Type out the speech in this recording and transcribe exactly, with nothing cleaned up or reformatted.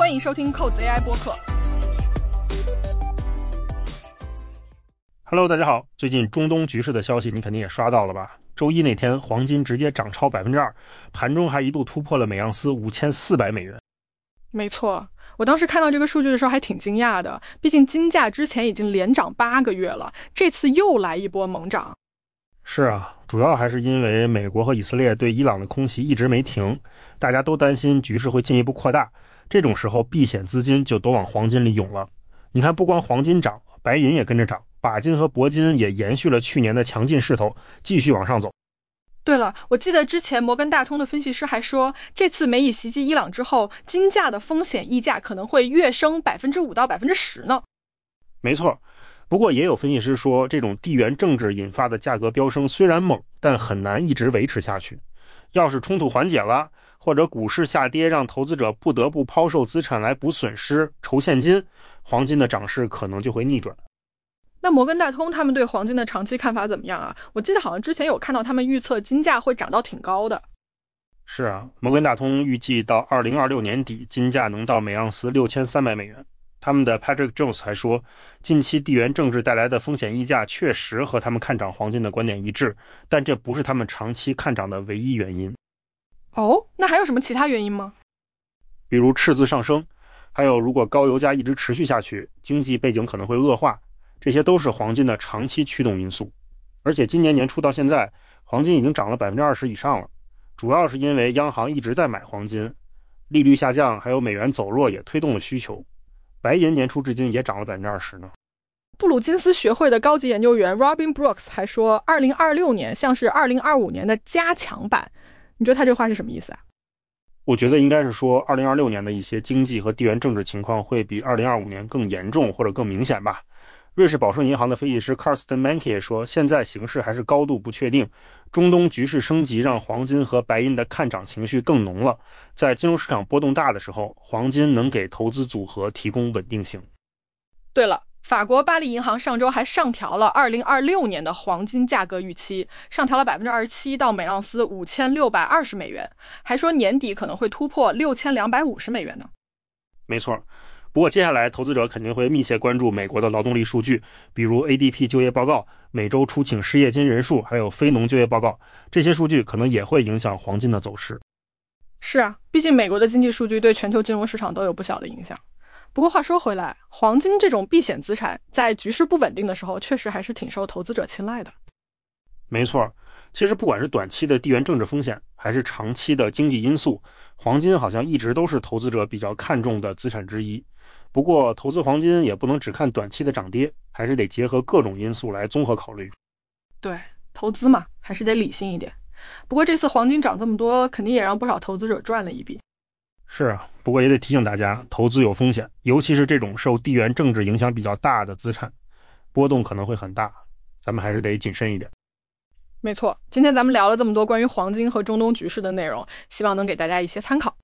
欢迎收听扣子 A I 播客。 Hello， 大家好。最近中东局势的消息你肯定也刷到了吧？周一那天，黄金直接涨超百分之二，盘中还一度突破了每盎司五千四百美元。 没错，我当时看到这个数据的时候还挺惊讶的，毕竟金价之前已经连涨八个月了，这次又来一波猛涨。 是啊，主要还是因为美国和以色列对伊朗的空袭一直没停，大家都担心局势会进一步扩大，这种时候避险资金就都往黄金里涌了。你看，不光黄金涨，白银也跟着涨，钯金和铂金也延续了去年的强劲势头，继续往上走。 对了，我记得之前摩根大通的分析师还说，这次美以袭击伊朗之后，金价的风险溢价可能会跃升 百分之五 到 百分之十 呢。 没错，不过也有分析师说，这种地缘政治引发的价格飙升虽然猛，但很难一直维持下去。要是冲突缓解了，或者股市下跌让投资者不得不抛售资产来补损失筹现金，黄金的涨势可能就会逆转。 那摩根大通他们对黄金的长期看法怎么样啊？我记得好像之前有看到他们预测金价会涨到挺高的。 是啊，摩根大通预计到二零二六年底金价能到每盎司六千三百美元。他们的 Patrick Jones 还说，近期地缘政治带来的风险溢价确实和他们看涨黄金的观点一致，但这不是他们长期看涨的唯一原因。 哦，那还有什么其他原因吗？ 比如赤字上升，还有如果高油价一直持续下去，经济背景可能会恶化，这些都是黄金的长期驱动因素。而且今年年初到现在，黄金已经涨了 百分之二十 以上了，主要是因为央行一直在买黄金，利率下降还有美元走弱也推动了需求。白银年初至今也涨了 百分之二十 呢。 布鲁金斯学会的高级研究员 Robin Brooks 还说，二零二六年像是二零二五年的加强版。你觉得他这话是什么意思啊？ 我觉得应该是说二零二六年的一些经济和地缘政治情况会比二零二五年更严重或者更明显吧。瑞士宝盛银行的分析师 Carsten Menke 也说，现在形势还是高度不确定，中东局势升级让黄金和白银的看涨情绪更浓了，在金融市场波动大的时候，黄金能给投资组合提供稳定性。 对了，法国巴黎银行上周还上调了二零二六年的黄金价格预期，上调了 百分之二十七 到每盎司五千六百二十美元，还说年底可能会突破六千两百五十美元呢。 没错，不过接下来投资者肯定会密切关注美国的劳动力数据，比如 A D P 就业报告、每周出请失业金人数，还有非农就业报告，这些数据可能也会影响黄金的走势。 是啊，毕竟美国的经济数据对全球金融市场都有不小的影响。不过话说回来，黄金这种避险资产在局势不稳定的时候，确实还是挺受投资者青睐的。 没错，其实不管是短期的地缘政治风险，还是长期的经济因素，黄金好像一直都是投资者比较看重的资产之一。不过投资黄金也不能只看短期的涨跌，还是得结合各种因素来综合考虑。 对，投资嘛，还是得理性一点。不过这次黄金涨这么多，肯定也让不少投资者赚了一笔。 是啊，不过也得提醒大家，投资有风险，尤其是这种受地缘政治影响比较大的资产，波动可能会很大，咱们还是得谨慎一点。 没错，今天咱们聊了这么多关于黄金和中东局势的内容，希望能给大家一些参考。